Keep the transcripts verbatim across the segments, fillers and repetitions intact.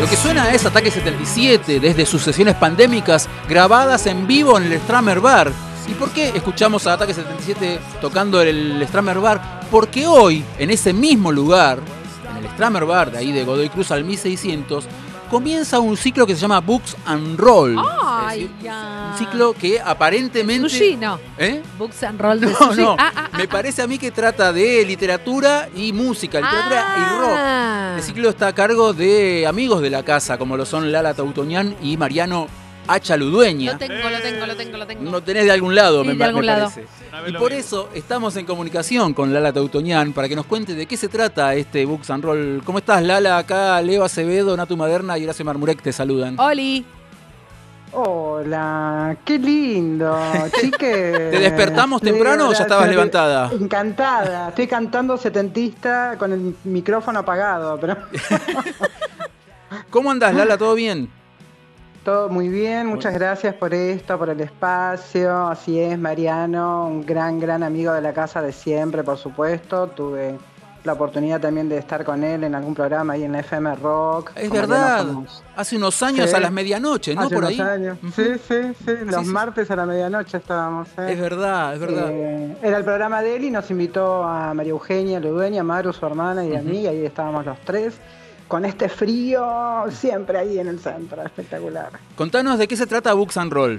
Lo que suena es Ataque setenta y siete, desde sus sesiones pandémicas grabadas en vivo en el Stramer Bar. ¿Y por qué escuchamos a Ataque setenta y siete tocando en el Stramer Bar? Porque hoy, en ese mismo lugar, en el Stramer Bar de ahí de Godoy Cruz al mil seiscientos, comienza un ciclo que se llama Books and Roll. Ay, es decir, ya. un ciclo que aparentemente... Sushi, no. ¿Eh? Books and Roll de No, sushi. no. Ah, ah, Me ah, parece a mí que trata de literatura y música, literatura ah. y rock. El ciclo está a cargo de amigos de la casa, como lo son Lala Tautonian y Mariano Hacha Ludueña. Lo tengo, lo tengo, lo tengo, lo tengo. No tenés de algún lado, Sí, me, de algún me lado. parece. Y por eso estamos en comunicación con Lala Tautonian para que nos cuente de qué se trata este Books and Roll. ¿Cómo estás, Lala? Acá Leo Acevedo, Natu Maderna y Horacio Marmurek te saludan. Oli. Hola, qué lindo, chiques. ¿Te despertamos temprano o ya estabas levantada? Encantada, estoy cantando setentista con el micrófono apagado, pero... ¿Cómo andás, Lala? ¿Todo bien? Todo muy bien, muchas gracias por esto, por el espacio. Así es, Mariano, un gran, gran amigo de la casa de siempre, por supuesto. Tuve la oportunidad también de estar con él en algún programa ahí en la F M Rock. Es Con verdad, Mariano somos- hace unos años Sí. a las medianoche, ¿no? Hace Por unos ahí. años. Ujú. Sí, sí, sí, los Sí, sí. martes a la medianoche estábamos. ¿eh? Es verdad, es verdad. Eh, era el programa de él y nos invitó a María Eugenia Ludueña, a Maru, su hermana, y a Ujú. mí, y ahí estábamos los tres, con este frío siempre ahí en el centro, espectacular. Contanos de qué se trata Books and Roll.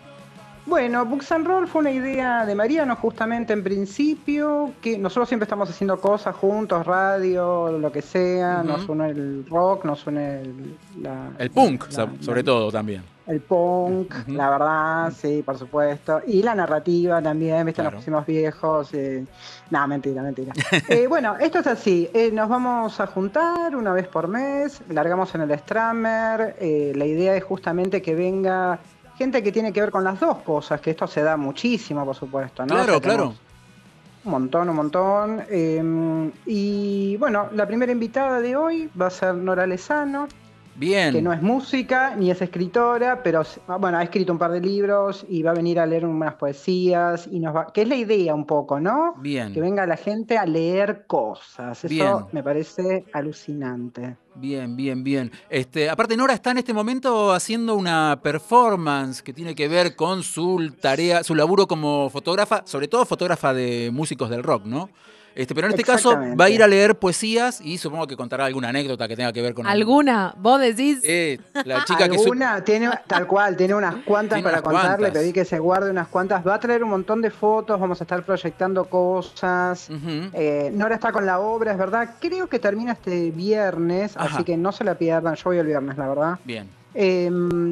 Bueno, Books and Roll fue una idea de Mariano justamente en principio, que nosotros siempre estamos haciendo cosas juntos, radio, lo que sea, Ujú. nos une el rock, nos une el, la- El punk, la- so- la- sobre todo también. El punk, Ujú. la verdad, sí, por supuesto. Y la narrativa también, ¿viste? Claro. Nos pusimos viejos. Eh... No, mentira, mentira. eh, bueno, esto es así. Eh, nos vamos a juntar una vez por mes, largamos en el Stramer. Eh, la idea es justamente que venga gente que tiene que ver con las dos cosas, que esto se da muchísimo, por supuesto, ¿no? Claro, O sea, claro. tenemos Un montón, un montón. Eh, y bueno, la primera invitada de hoy va a ser Nora Lezano, Bien. que no es música ni es escritora, pero bueno, ha escrito un par de libros y va a venir a leer unas poesías y nos va, que es la idea un poco, ¿no? Bien. Que venga la gente a leer cosas. Eso Bien. me parece alucinante. Bien, bien, bien. Este, aparte, Nora está en este momento haciendo una performance que tiene que ver con su tarea, su laburo como fotógrafa, sobre todo fotógrafa de músicos del rock, ¿no? Este, pero en este caso Exactamente. va a ir a leer poesías y supongo que contará alguna anécdota que tenga que ver con ¿Alguna? ¿Vos decís? Eh, la chica que su- Alguna, tiene, tal cual, tiene unas cuantas Tiene para unas contar, le cuantas. pedí que se guarde unas cuantas, va a traer un montón de fotos, vamos a estar proyectando cosas. Ujú. Eh, Nora está con la obra, es verdad, creo que termina este viernes, Ajá. así que no se la pierdan, yo voy el viernes, la verdad. Bien. Eh,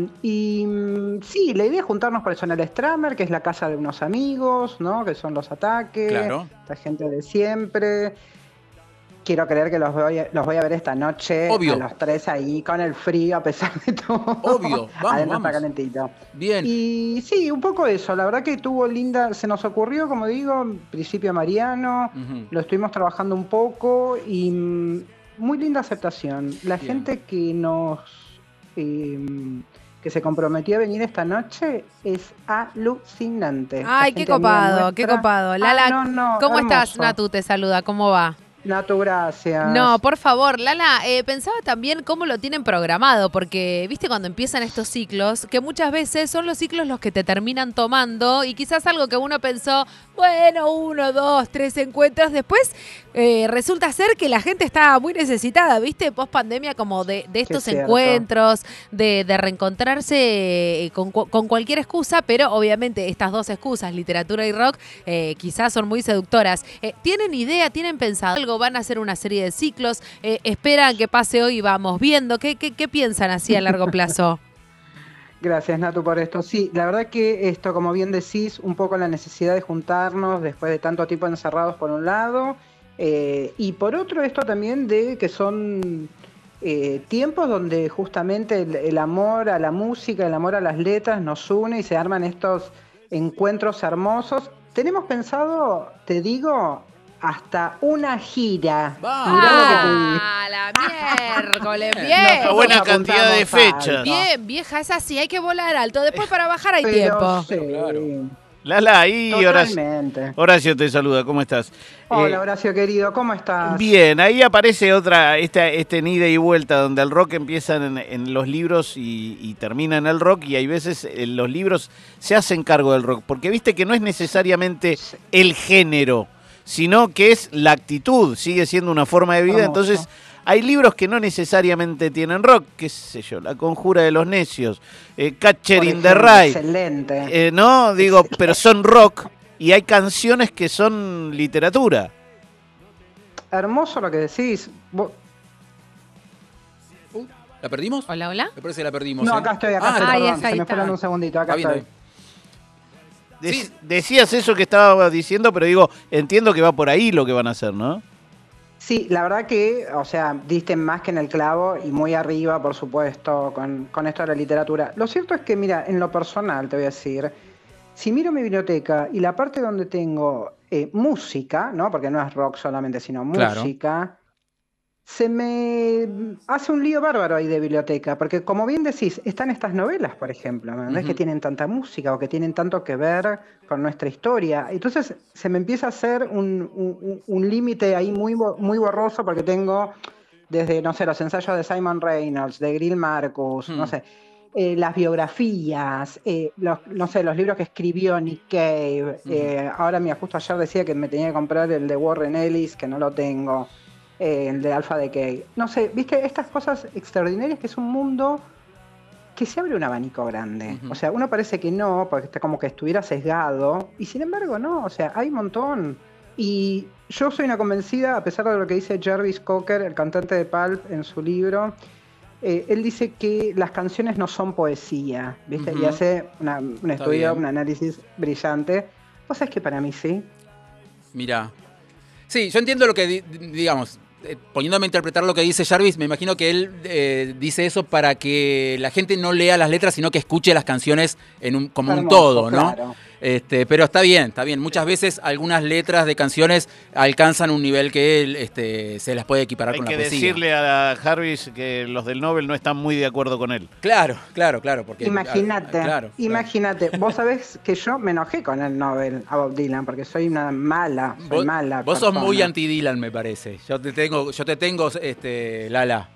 y mm, sí, la idea es juntarnos por eso en el Stramer, que es la casa de unos amigos, ¿no? Que son los ataques, Claro. la gente de siempre. Quiero creer que los voy a, los voy a ver esta noche, Obvio. a los tres ahí, con el frío, a pesar de todo. Obvio, vamos, Adentro vamos. está calentito. Bien. Y sí, un poco eso, la verdad que tuvo linda, se nos ocurrió, como digo, en principio Mariano, Ujú. lo estuvimos trabajando un poco y mm, muy linda aceptación. La Bien. gente que nos eh, que se comprometió a venir esta noche es alucinante. La Ay, qué gente amiga copado, qué nuestra. copado. Ah, Lala, no, no, ¿cómo estás, hermoso. Natu? Te saluda, ¿cómo va? Natu, gracias. No, por favor, Lala, eh, pensaba también cómo lo tienen programado, porque viste cuando empiezan estos ciclos, que muchas veces son los ciclos los que te terminan tomando y quizás algo que uno pensó, bueno, uno, dos, tres encuentros, después eh, resulta ser que la gente está muy necesitada, viste, post pandemia como de, de estos cierto. encuentros, de, de reencontrarse eh, con, cu- con cualquier excusa, pero obviamente estas dos excusas, literatura y rock, eh, quizás son muy seductoras. Eh, ¿Tienen idea, tienen pensado algo? ¿Van a hacer una serie de ciclos? Eh, ¿Esperan que pase hoy y vamos viendo? ¿Qué, qué, qué piensan así a largo plazo? Gracias, Natu, por esto. Sí, la verdad que esto, como bien decís, un poco la necesidad de juntarnos después de tanto tiempo encerrados por un lado, eh, y por otro esto también de que son eh, tiempos donde justamente el, el amor a la música, el amor a las letras nos une y se arman estos encuentros hermosos. Tenemos pensado, te digo, hasta una gira. Vamos. Mirá lo que te digo. ¡Ah, la miércoles! Bien. Bien. Una buena Nosotros cantidad de apuntamos fechas. alto. Bien, vieja, es así, hay que volar alto. Después para bajar hay Pero tiempo. sí. Claro. Lala, ahí Horacio, Totalmente. Horacio te saluda, ¿cómo estás? Hola, Eh, Horacio querido, ¿cómo estás? Bien, ahí aparece otra, este, este ida y vuelta, donde el rock empieza en, en los libros y, y termina en el rock, y hay veces eh, los libros se hacen cargo del rock, porque viste que no es necesariamente el género, sino que es la actitud, sigue siendo una forma de vida, Hermoso. entonces hay libros que no necesariamente tienen rock, qué sé yo, La Conjura de los Necios, eh, Catcher Por in the ejemplo, Rye, excelente. eh, no, digo, Excelente. pero son rock y hay canciones que son literatura. Hermoso lo que decís. Vos- Uh, ¿La perdimos? Hola, hola. Me parece que la perdimos. No, ¿eh? acá estoy, acá Ah, estoy, ahí perdón. está, ahí Se me está. fueron un segundito, acá Está bien, estoy. está bien. Dec- Sí. Decías eso que estaba diciendo, pero digo, entiendo que va por ahí lo que van a hacer, ¿no? Sí, la verdad que, o sea, diste más que en el clavo y muy arriba, por supuesto, con, con esto de la literatura. Lo cierto es que, mira, en lo personal te voy a decir, si miro mi biblioteca y la parte donde tengo eh, música, ¿no? Porque no es rock solamente, sino Claro. música, se me hace un lío bárbaro ahí de biblioteca, porque como bien decís, están estas novelas, por ejemplo, ¿me entendés? Ujú. Que tienen tanta música o que tienen tanto que ver con nuestra historia. Entonces se me empieza a hacer un, un- un límite ahí muy, bo- muy borroso, porque tengo desde, no sé, los ensayos de Simon Reynolds, de Grill Marcus, no Hmm. sé, eh, las biografías, eh, los, no sé, los libros que escribió Nick Cave. eh, ahora, mira, justo ayer decía que me tenía que comprar el de Warren Ellis, que no lo tengo, eh, el de Alpha Decay. No sé, viste, estas cosas extraordinarias, que es un mundo que se abre un abanico grande. Ujú. O sea, uno parece que no, porque está como que estuviera sesgado, y sin embargo no, o sea, hay un montón. Y yo soy una convencida, a pesar de lo que dice Jarvis Cocker, el cantante de Pulp, en su libro. Eh, él dice que las canciones no son poesía, ¿viste? Ujú. Y hace una- un Está estudio, bien. un análisis brillante. ¿Vos sabés que para mí sí? Mirá. Sí, yo entiendo lo que, di- digamos, eh, poniéndome a interpretar lo que dice Jarvis, me imagino que él eh, dice eso para que la gente no lea las letras, sino que escuche las canciones en un, como un Hermoso, todo, ¿no? claro. Este, pero está bien, está bien. Muchas veces algunas letras de canciones alcanzan un nivel que él, este, se las puede equiparar Hay con que la poesía. decirle a Jarvis que los del Nobel no están muy de acuerdo con él. Claro, claro, claro. Porque, Imagínate, ah, claro, imagínate. Vos sabés que yo me enojé con el Nobel a Bob Dylan, porque soy una mala, soy Vos, mala vos sos muy persona. anti-Dylan, me parece. Yo te tengo, yo te tengo, este, Lala.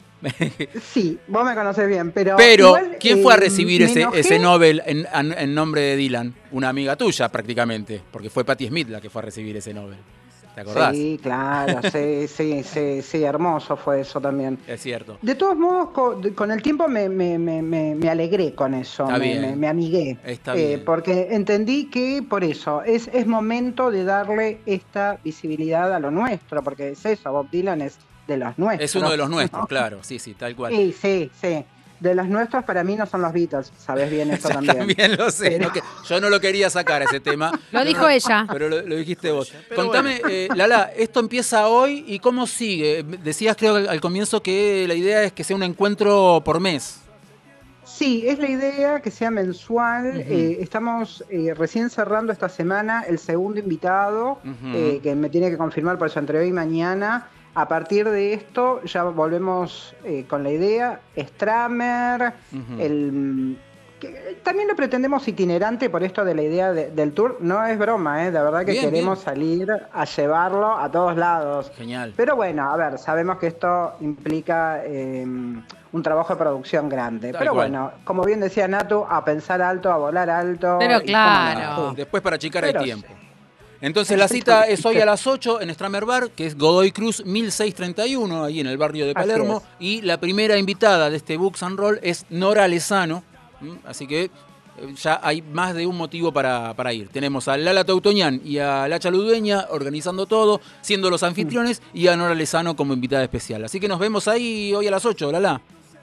Sí, vos me conocés bien, pero Pero, igual, ¿quién fue a eh, recibir me ese, enojé. ese Nobel en, en- en nombre de Dylan? Una amiga tuya, prácticamente. Porque fue Patti Smith la que fue a recibir ese Nobel. ¿Te acordás? Sí, claro, sí, sí, sí, sí, hermoso fue eso también. Es cierto. De todos modos, co- de- con el tiempo me, me, me, me, me alegré con eso, Está me, bien. me, me amigué, Está eh, bien. porque entendí que por eso es, es momento de darle esta visibilidad a lo nuestro, porque es eso, Bob Dylan es de los nuestros. Es uno de los nuestros, ¿no? claro. Sí, sí, tal cual. Sí, sí, sí. De los nuestros para mí no son los Beatles, sabes bien eso Ya también. también lo sé. Pero- no que- yo no lo quería sacar ese tema. Lo Pero dijo no- ella. Pero lo, lo dijiste vos. Pero Contame, eh, Lala, esto empieza hoy y cómo sigue. Decías, creo, al al comienzo que la idea es que sea un encuentro por mes. Sí, es la idea que sea mensual. Ujú. Eh, estamos eh, recién cerrando esta semana el segundo invitado, Ujú. eh, que me tiene que confirmar por eso entre hoy y mañana. A partir de esto ya volvemos eh, con la idea. Stramer, Ujú. el, que también lo pretendemos itinerante por esto de la idea de- del tour. No es broma, ¿eh? De verdad que Bien, queremos bien. salir a llevarlo a todos lados. Genial. Pero bueno, a ver, sabemos que esto implica eh, un trabajo de producción grande. Tal Pero cual. bueno, como bien decía Natu, a pensar alto, a volar alto. Pero y cómo no, claro. sí. Después para achicar Pero hay sí. tiempo. Entonces la cita es hoy a las ocho en Stramer Bar, que es Godoy Cruz mil seiscientos treinta y uno, ahí en el barrio de Así Palermo. es. Y la primera invitada de este Books and Roll es Nora Lezano. ¿m? Así que eh, ya hay más de un motivo para, para ir. Tenemos a Lala Teutoñán y a Lacha Ludueña organizando todo, siendo los anfitriones, y a Nora Lezano como invitada especial. Así que nos vemos ahí hoy a las ocho, Lala.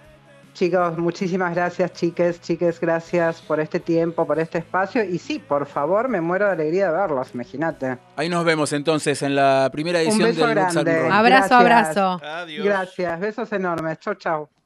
Chicos, muchísimas gracias, chiques, chiques, gracias por este tiempo, por este espacio. Y sí, por favor, me muero de alegría de verlos, imagínate. Ahí nos vemos entonces en la primera Un edición beso del Books and grande. Roll. Abrazo, Gracias. abrazo. Adiós. Gracias, besos enormes. Chau, chau.